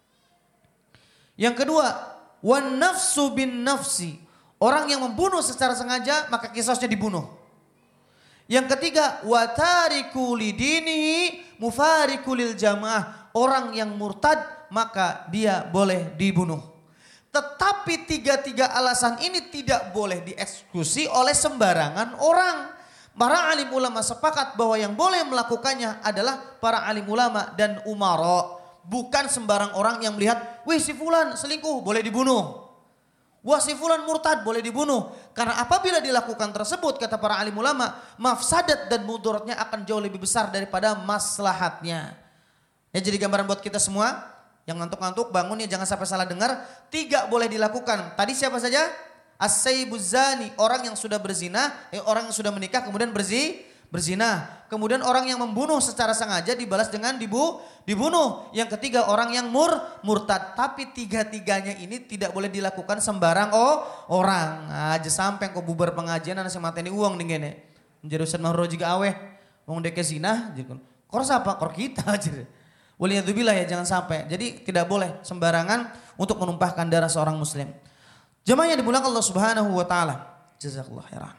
Yang kedua, wan nafsu bin nafsi, orang yang membunuh secara sengaja maka qisasnya dibunuh. Yang ketiga, wa tariku lidinihi mufariku lil jamaah, orang yang murtad maka dia boleh dibunuh. Tetapi 3 alasan ini tidak boleh dieksekusi oleh sembarangan orang. Para alim ulama sepakat bahwa yang boleh melakukannya adalah para alim ulama dan umara. Bukan sembarang orang yang melihat, wih si fulan selingkuh boleh dibunuh. Wah si fulan murtad boleh dibunuh. Karena apabila dilakukan tersebut kata para alim ulama, mafsadat dan mudaratnya akan jauh lebih besar daripada maslahatnya. Ya, jadi gambaran buat kita semua. Yang ngantuk-ngantuk bangun ya, jangan sampai salah dengar. 3 boleh dilakukan. Tadi siapa saja? As-saybuz zani, orang yang sudah berzina, orang yang sudah menikah kemudian berzina. Kemudian orang yang membunuh secara sengaja dibalas dengan dibunuh. Yang ketiga orang yang murtad. Tapi 3-tiganya ini tidak boleh dilakukan sembarang orang. Aja sampai kok bubar pengajian anak si mateni uang nih gini. Menjadi Ustaz Mahro juga aweh. Wong deke zina. Kor siapa? Kor kita aja. Waliyadzubillah ya, jangan sampai. Jadi tidak boleh sembarangan untuk menumpahkan darah seorang muslim. Jemaah yang dimuliakan Allah Subhanahu wa taala. Jazakallahu khairan.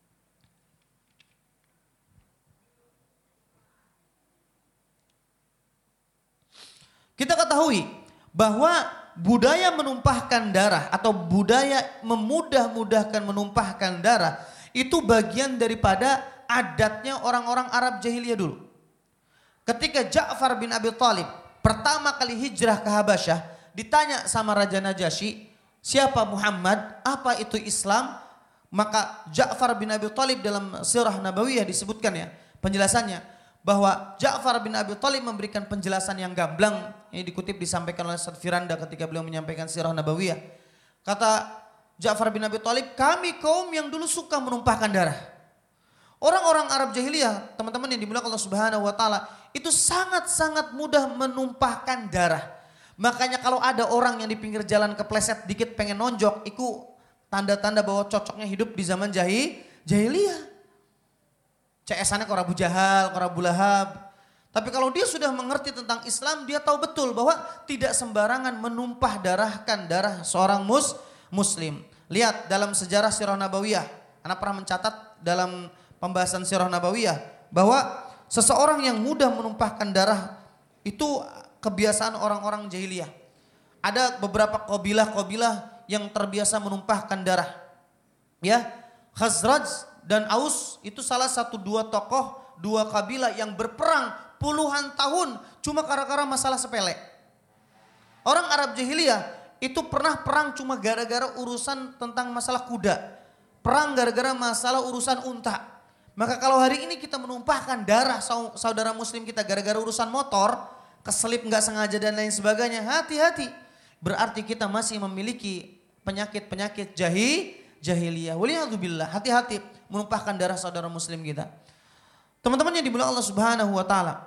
Kita ketahui bahwa budaya menumpahkan darah atau budaya memudah-mudahkan menumpahkan darah itu bagian daripada adatnya orang-orang Arab jahiliyah dulu. Ketika Ja'far bin Abi Thalib pertama kali hijrah ke Habasyah, ditanya sama Raja Najasyi, siapa Muhammad? Apa itu Islam? Maka Ja'far bin Abi Thalib dalam Sirah Nabawiyah disebutkan ya, penjelasannya bahwa Ja'far bin Abi Thalib memberikan penjelasan yang gamblang, ini dikutip disampaikan oleh Ustaz Firanda ketika beliau menyampaikan Sirah Nabawiyah. Kata Ja'far bin Abi Thalib, kami kaum yang dulu suka menumpahkan darah. Orang-orang Arab jahiliyah, teman-teman yang dimuliakan Allah Subhanahu wa taala, itu sangat-sangat mudah menumpahkan darah. Makanya kalau ada orang yang di pinggir jalan kepleset dikit pengen nonjok, itu tanda-tanda bahwa cocoknya hidup di zaman jahiliyah. CS-annya ke Abu Jahal, ke Abu Lahab. Tapi kalau dia sudah mengerti tentang Islam, dia tahu betul bahwa tidak sembarangan menumpah darahkan darah seorang muslim. Lihat dalam sejarah Sirah Nabawiyah, anak pernah mencatat dalam pembahasan Sirah Nabawiyah bahwa seseorang yang mudah menumpahkan darah itu kebiasaan orang-orang jahiliyah. Ada beberapa kabilah-kabilah yang terbiasa menumpahkan darah. Ya, Khazraj dan Aus itu salah satu 2 tokoh, 2 kabilah yang berperang puluhan tahun cuma gara-gara masalah sepele. Orang Arab jahiliyah itu pernah perang cuma gara-gara urusan tentang masalah kuda. Perang gara-gara masalah urusan unta. Maka kalau hari ini kita menumpahkan darah saudara muslim kita gara-gara urusan motor, keselip nggak sengaja dan lain sebagainya, hati-hati. Berarti kita masih memiliki penyakit-penyakit jahiliyah. Waliyadzubillah, hati-hati menumpahkan darah saudara muslim kita. Teman-teman yang dimuliakan Allah Subhanahu wa taala.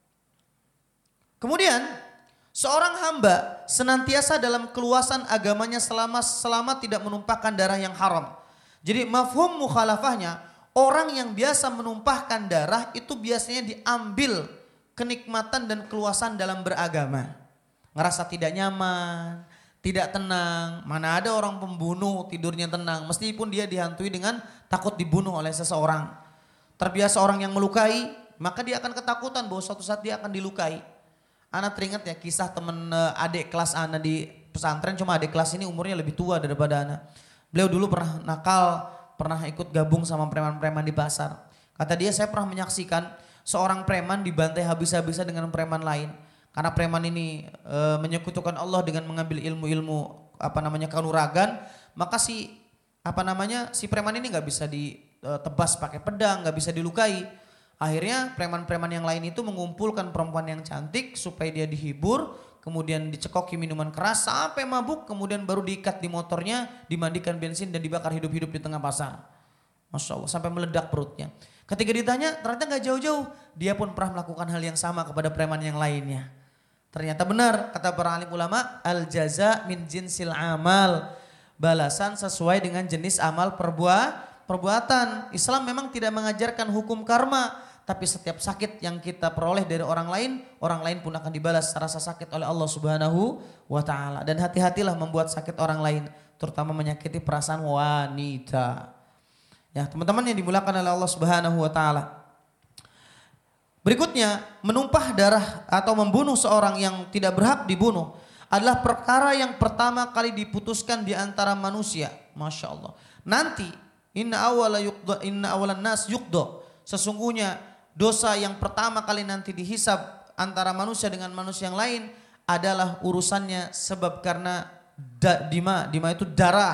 Kemudian seorang hamba senantiasa dalam keluasan agamanya selama tidak menumpahkan darah yang haram. Jadi mafhum mukhalafahnya, orang yang biasa menumpahkan darah itu biasanya diambil kenikmatan dan keluasan dalam beragama. Ngerasa tidak nyaman, tidak tenang. Mana ada orang pembunuh tidurnya tenang, meskipun dia dihantui dengan takut dibunuh oleh seseorang. Terbiasa orang yang melukai, maka dia akan ketakutan bahwa suatu saat dia akan dilukai. Ana teringat ya kisah temen adik kelas Ana di pesantren, cuma adik kelas ini umurnya lebih tua daripada Ana. Beliau dulu pernah nakal, pernah ikut gabung sama preman-preman di pasar. Kata dia, saya pernah menyaksikan seorang preman dibantai habis-habisan dengan preman lain. Karena preman ini menyekutukan Allah dengan mengambil ilmu-ilmu kanuragan, maka si preman ini nggak bisa ditebas pakai pedang, nggak bisa dilukai. Akhirnya preman-preman yang lain itu mengumpulkan perempuan yang cantik supaya dia dihibur, kemudian dicekoki minuman keras sampai mabuk, kemudian baru diikat di motornya, dimandikan bensin dan dibakar hidup-hidup di tengah pasar. Masya Allah, sampai meledak perutnya. Ketika ditanya, ternyata gak jauh-jauh, dia pun pernah melakukan hal yang sama kepada preman yang lainnya. Ternyata benar, kata para alim ulama, al jaza min jinsil amal. Balasan sesuai dengan jenis amal perbuatan. Islam memang tidak mengajarkan hukum karma, tapi setiap sakit yang kita peroleh dari orang lain pun akan dibalas rasa sakit oleh Allah Subhanahu wa taala. Dan hati-hatilah membuat sakit orang lain, terutama menyakiti perasaan wanita. Ya, teman-teman yang dimuliakan oleh Allah Subhanahu wa taala. Berikutnya, menumpah darah atau membunuh seorang yang tidak berhak dibunuh adalah perkara yang pertama kali diputuskan di antara manusia. Masya Allah. Nanti inna awalan nas yukdo. Sesungguhnya dosa yang pertama kali nanti dihisab antara manusia dengan manusia yang lain adalah urusannya sebab karena dima itu darah.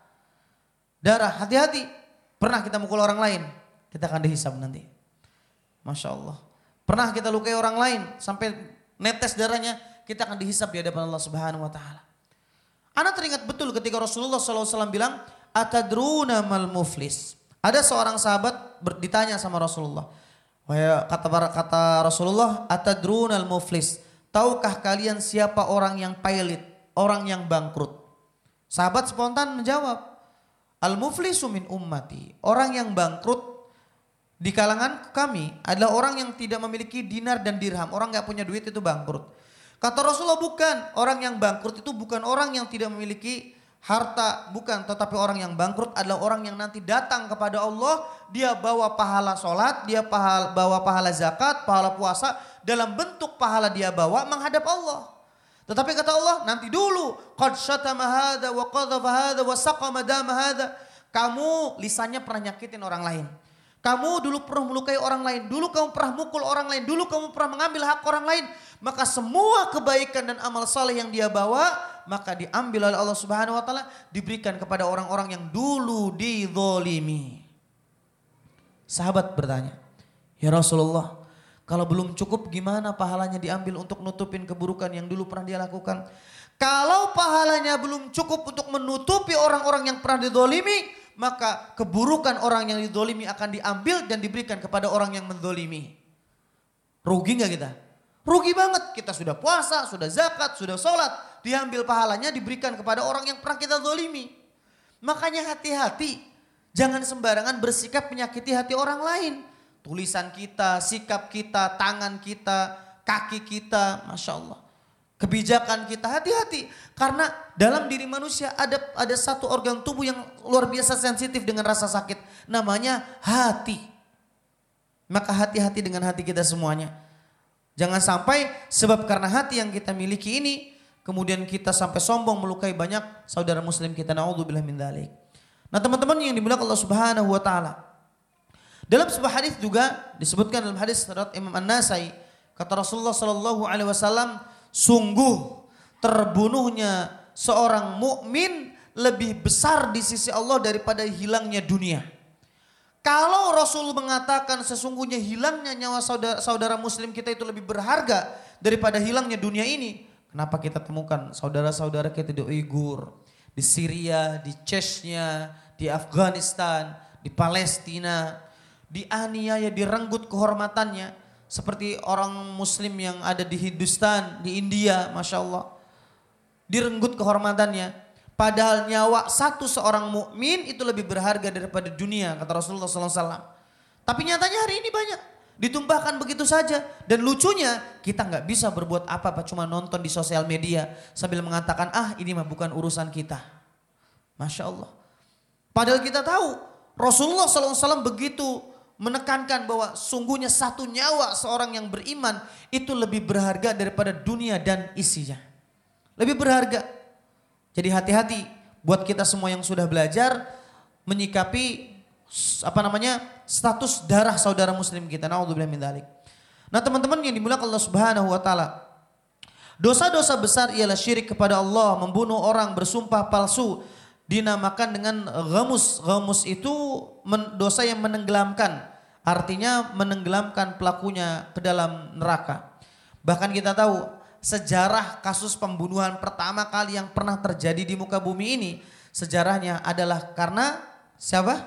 Darah, hati-hati. Pernah kita mukul orang lain, kita akan dihisab nanti. Masya Allah. Pernah kita lukai orang lain sampai netes darahnya, kita akan dihisab di hadapan Allah Subhanahu wa taala. Ana teringat betul ketika Rasulullah SAW bilang, "Atadruna mal muflis." Ada seorang sahabat ditanya sama Rasulullah. Kata Rasulullah, "Atadrunal muflis." Tahukah kalian siapa orang yang pailit, orang yang bangkrut? Sahabat spontan menjawab, "Al-muflisu min ummati." Orang yang bangkrut di kalangan kami adalah orang yang tidak memiliki dinar dan dirham. Orang gak punya duit itu bangkrut. Kata Rasulullah, bukan. Orang yang bangkrut itu bukan orang yang tidak memiliki harta. Bukan. Tetapi orang yang bangkrut adalah orang yang nanti datang kepada Allah. Dia bawa pahala sholat. Dia bawa pahala zakat, pahala puasa. Dalam bentuk pahala dia bawa menghadap Allah. Tetapi kata Allah, nanti dulu. Qad syatama hadha wa qadhafa hadha wa saqama dama hadha. Kamu lisannya pernah nyakitin orang lain. Kamu dulu pernah melukai orang lain, dulu kamu pernah mukul orang lain, dulu kamu pernah mengambil hak orang lain. Maka semua kebaikan dan amal saleh yang dia bawa, maka diambil oleh Allah Subhanahu wa taala, diberikan kepada orang-orang yang dulu dizolimi. Sahabat bertanya, "Ya Rasulullah, kalau belum cukup gimana pahalanya diambil untuk nutupin keburukan yang dulu pernah dia lakukan?" Kalau pahalanya belum cukup untuk menutupi orang-orang yang pernah dizolimi, maka keburukan orang yang dizolimi akan diambil dan diberikan kepada orang yang menzolimi. Rugi gak kita? Rugi banget. Kita sudah puasa, sudah zakat, sudah sholat. Diambil pahalanya diberikan kepada orang yang pernah kita zolimi. Makanya hati-hati. Jangan sembarangan bersikap menyakiti hati orang lain. Tulisan kita, sikap kita, tangan kita, kaki kita. Masya Allah. Kebijakan kita, hati-hati. Karena dalam diri manusia ada satu organ tubuh yang luar biasa sensitif dengan rasa sakit. Namanya hati. Maka hati-hati dengan hati kita semuanya. Jangan sampai sebab karena hati yang kita miliki ini, kemudian kita sampai sombong melukai banyak saudara muslim kita. Na'udzubillah min dzalik. Nah teman-teman yang dimuliakan Allah Subhanahu wa taala. Dalam sebuah hadis juga disebutkan dalam hadis riwayat Imam An-Nasai, kata Rasulullah sallallahu alaihi wasallam, sungguh terbunuhnya seorang mukmin lebih besar di sisi Allah daripada hilangnya dunia. Kalau Rasul mengatakan sesungguhnya hilangnya nyawa saudara muslim kita itu lebih berharga daripada hilangnya dunia ini, kenapa kita temukan saudara-saudara kita di Uighur, di Syria, di Chechnya, di Afghanistan, di Palestina, dianiaya, direnggut kehormatannya, seperti orang muslim yang ada di Hindustan, di India, Masya Allah, direnggut kehormatannya. Padahal nyawa seorang mukmin itu lebih berharga daripada dunia, kata Rasulullah SAW. Tapi nyatanya hari ini banyak ditumpahkan begitu saja. Dan lucunya kita nggak bisa berbuat apa-apa, cuma nonton di sosial media sambil mengatakan ini mah bukan urusan kita. Masya Allah. Padahal kita tahu Rasulullah SAW begitu menekankan bahwa sungguhnya satu nyawa seorang yang beriman itu lebih berharga daripada dunia dan isinya. Lebih berharga. Jadi hati-hati buat kita semua yang sudah belajar menyikapi status darah saudara muslim kita. Naudzubillah min dzalik. Nah, teman-teman yang dimuliakan Allah Subhanahu wa taala. Dosa-dosa besar ialah syirik kepada Allah, membunuh orang, bersumpah palsu, dinamakan dengan ghamus. Ghamus itu dosa yang menenggelamkan. Artinya menenggelamkan pelakunya ke dalam neraka. Bahkan kita tahu sejarah kasus pembunuhan pertama kali yang pernah terjadi di muka bumi ini, sejarahnya adalah karena siapa?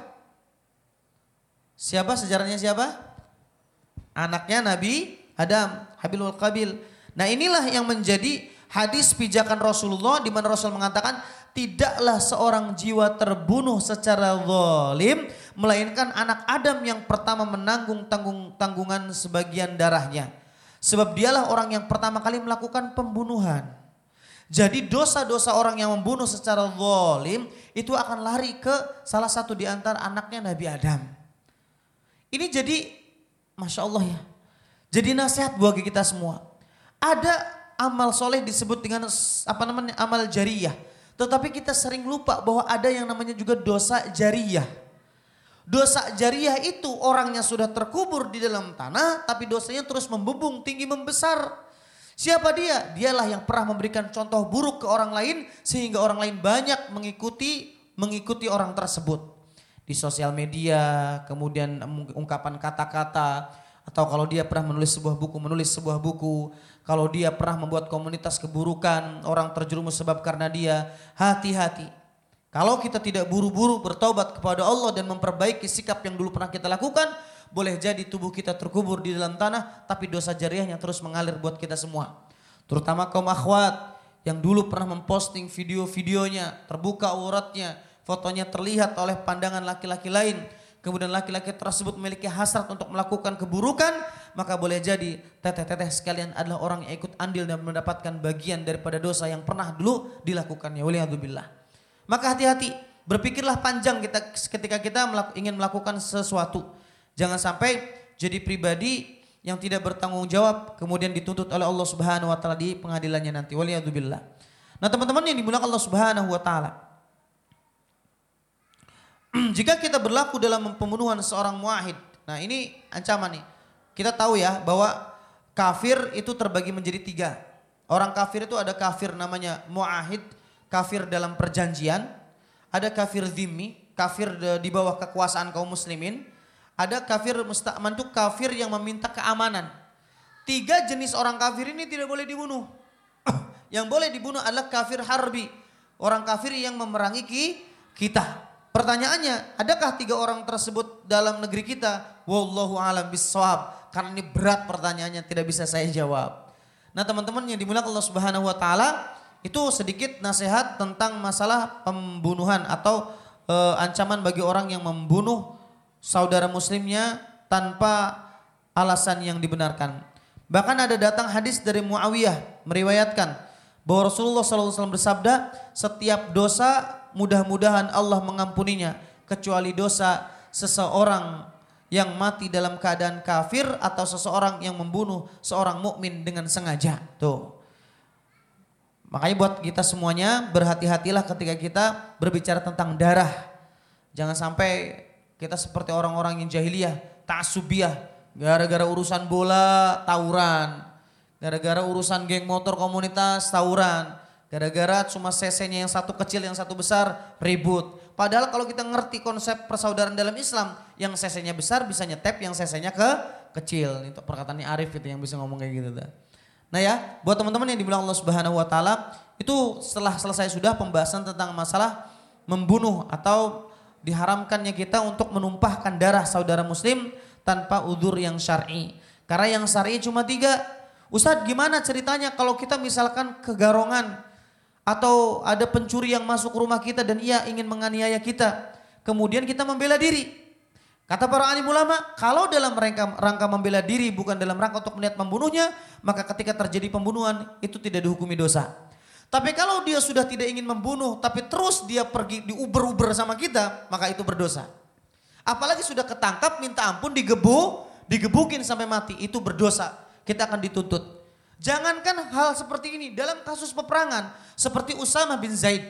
Sejarahnya siapa? Anaknya Nabi Adam, Habil wal Qabil. Nah, inilah yang menjadi hadis pijakan Rasulullah di mana Rasul mengatakan tidaklah seorang jiwa terbunuh secara zalim melainkan anak Adam yang pertama menanggung tanggungan sebagian darahnya. Sebab dialah orang yang pertama kali melakukan pembunuhan. Jadi dosa-dosa orang yang membunuh secara zalim itu akan lari ke salah satu di antara anaknya Nabi Adam. Ini jadi Masya Allah ya. Jadi nasihat bagi kita semua. Ada amal soleh disebut dengan amal jariyah. Tetapi kita sering lupa bahwa ada yang namanya juga dosa jariyah. Dosa jariyah itu orangnya sudah terkubur di dalam tanah tapi dosanya terus membubung tinggi membesar. Siapa dia? Dialah yang pernah memberikan contoh buruk ke orang lain sehingga orang lain banyak mengikuti orang tersebut. Di sosial media, kemudian ungkapan kata-kata, atau kalau dia pernah menulis sebuah buku, kalau dia pernah membuat komunitas keburukan, orang terjerumus sebab karena dia. Hati-hati. Kalau kita tidak buru-buru bertaubat kepada Allah dan memperbaiki sikap yang dulu pernah kita lakukan, boleh jadi tubuh kita terkubur di dalam tanah, tapi dosa jariyahnya terus mengalir buat kita semua. Terutama kaum akhwat yang dulu pernah memposting video-videonya, terbuka auratnya, fotonya terlihat oleh pandangan laki-laki lain. Kemudian laki-laki tersebut memiliki hasrat untuk melakukan keburukan, maka boleh jadi teteh-teteh sekalian adalah orang yang ikut andil dan mendapatkan bagian daripada dosa yang pernah dulu dilakukannya. Waliyadzubillah. Maka hati-hati, berpikirlah panjang ketika kita ingin melakukan sesuatu. Jangan sampai jadi pribadi yang tidak bertanggung jawab kemudian dituntut oleh Allah Subhanahu wa taala di pengadilannya nanti. Waliyadzubillah. Nah, teman-teman yang dimuliakan Allah Subhanahu wa taala. Jika kita berlaku dalam pembunuhan seorang muahid, nah ini ancaman nih. Kita tahu ya bahwa kafir itu terbagi menjadi 3. Orang kafir itu ada kafir namanya muahid, kafir dalam perjanjian. Ada kafir dhimmi, kafir di bawah kekuasaan kaum muslimin. Ada kafir musta'man, itu kafir yang meminta keamanan. 3 jenis orang kafir ini tidak boleh dibunuh. Yang boleh dibunuh adalah kafir harbi, orang kafir yang memerangi kita. Pertanyaannya, adakah 3 orang tersebut dalam negeri kita? Wallahu a'lam bissawab. Karena ini berat pertanyaannya, tidak bisa saya jawab. Nah, teman-teman yang dimuliakan Allah Subhanahu wa taala, itu sedikit nasihat tentang masalah pembunuhan atau ancaman bagi orang yang membunuh saudara muslimnya tanpa alasan yang dibenarkan. Bahkan ada datang hadis dari Muawiyah meriwayatkan bahwa Rasulullah SAW bersabda, setiap dosa mudah-mudahan Allah mengampuninya kecuali dosa seseorang yang mati dalam keadaan kafir atau seseorang yang membunuh seorang mukmin dengan sengaja. Tuh. Makanya buat kita semuanya berhati-hatilah ketika kita berbicara tentang darah. Jangan sampai kita seperti orang-orang yang jahiliyah, ta'asubiyah, gara-gara urusan bola tawuran, gara-gara urusan geng motor komunitas tawuran, gara-gara cuma CC-nya yang satu kecil yang satu besar ribut. Padahal kalau kita ngerti konsep persaudaraan dalam Islam, yang CC-nya besar bisa nyetep yang CC-nya kecil. Itu perkataannya Arif itu yang bisa ngomong kayak gitu. Nah ya, buat teman-teman yang dibilang Allah Subhanahu wa taala, itu setelah selesai sudah pembahasan tentang masalah membunuh atau diharamkannya kita untuk menumpahkan darah saudara muslim tanpa udzur yang syar'i. Karena yang syar'i cuma 3. Ustadz, gimana ceritanya kalau kita misalkan kegarongan atau ada pencuri yang masuk rumah kita dan ia ingin menganiaya kita, kemudian kita membela diri. Kata para alim ulama, kalau dalam rangka membela diri bukan dalam rangka untuk melihat membunuhnya, maka ketika terjadi pembunuhan itu tidak dihukumi dosa. Tapi kalau dia sudah tidak ingin membunuh tapi terus dia pergi diuber-uber sama kita, maka itu berdosa. Apalagi sudah ketangkap minta ampun digebukin sampai mati. Itu berdosa. Kita akan dituntut. Jangankan hal seperti ini dalam kasus peperangan seperti Usama bin Zaid.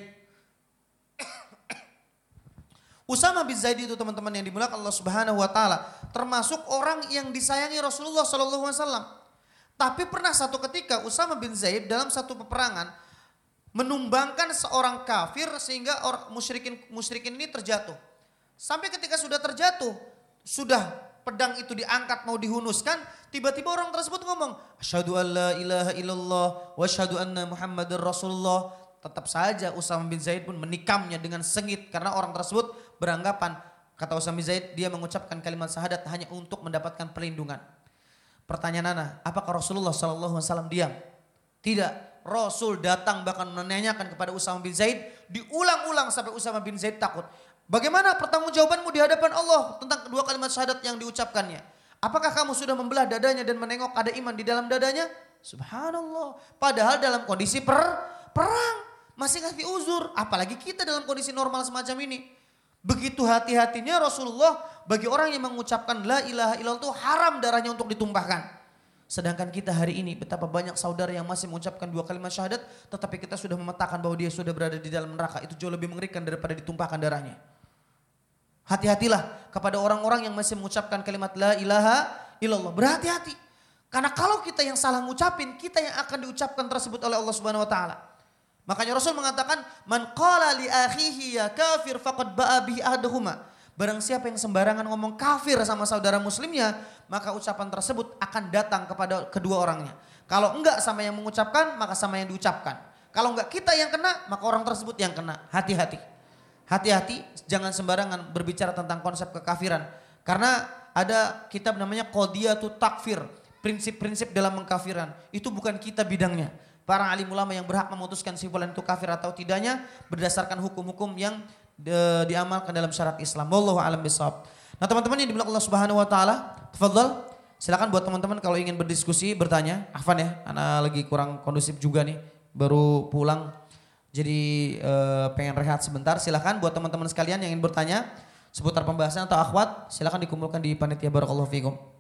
Usama bin Zaid itu teman-teman yang dimuliakan Allah Subhanahu wa taala, termasuk orang yang disayangi Rasulullah sallallahu alaihi wasallam. Tapi pernah satu ketika Usama bin Zaid dalam satu peperangan menumbangkan seorang kafir sehingga orang musyrikin ini terjatuh. Sampai ketika sudah terjatuh, sudah pedang itu diangkat mau dihunuskan, tiba-tiba orang tersebut ngomong, asyhadu an la ilaha illallah wa asyhadu anna Muhammadar Rasulullah. Tetap saja Usama bin Zaid pun menikamnya dengan sengit karena orang tersebut beranggapan, kata Usama bin Zaid, dia mengucapkan kalimat syahadat hanya untuk mendapatkan perlindungan. Pertanyaan Ana, apakah Rasulullah SAW diam? Tidak. Rasul datang bahkan menanyakan kepada Usama bin Zaid, diulang-ulang sampai Usama bin Zaid takut. Bagaimana pertanggungjawabanmu di hadapan Allah tentang kedua kalimat syahadat yang diucapkannya? Apakah kamu sudah membelah dadanya dan menengok ada iman di dalam dadanya? Subhanallah. Padahal dalam kondisi perang masih kasih uzur. Apalagi kita dalam kondisi normal semacam ini. Begitu hati-hatinya Rasulullah bagi orang yang mengucapkan la ilaha illallah itu haram darahnya untuk ditumpahkan. Sedangkan kita hari ini betapa banyak saudara yang masih mengucapkan dua kalimat syahadat tetapi kita sudah memetakan bahwa dia sudah berada di dalam neraka. Itu jauh lebih mengerikan daripada ditumpahkan darahnya. Hati-hatilah kepada orang-orang yang masih mengucapkan kalimat la ilaha illallah. Berhati-hati. Karena kalau kita yang salah ngucapin, kita yang akan diucapkan tersebut oleh Allah Subhanahu wa taala. Makanya Rasul mengatakan, man qala li akhihi ya kafir faqad ba'a bihi ahaduhuma. Barang siapa yang sembarangan ngomong kafir sama saudara muslimnya, maka ucapan tersebut akan datang kepada kedua orangnya. Kalau enggak sama yang mengucapkan, maka sama yang diucapkan. Kalau enggak kita yang kena, maka orang tersebut yang kena. Hati-hati. Hati-hati, jangan sembarangan berbicara tentang konsep kekafiran. Karena ada kitab namanya Qadiyatut Takfir, prinsip-prinsip dalam mengkafiran. Itu bukan kita bidangnya. Para alim ulama yang berhak memutuskan si fulan itu kafir atau tidaknya berdasarkan hukum-hukum yang diamalkan dalam syariat Islam. Wallahu a'lam bishawab. Nah, teman-teman yang dimuliakan Allah Subhanahu wa taala, tafadhol. Silakan buat teman-teman kalau ingin berdiskusi, bertanya. Afwan ya, ana lagi kurang kondusif juga nih, baru pulang. Jadi pengen rehat sebentar. Silakan buat teman-teman sekalian yang ingin bertanya seputar pembahasan atau akhwat, silakan dikumpulkan di panitia barakallahu fikum.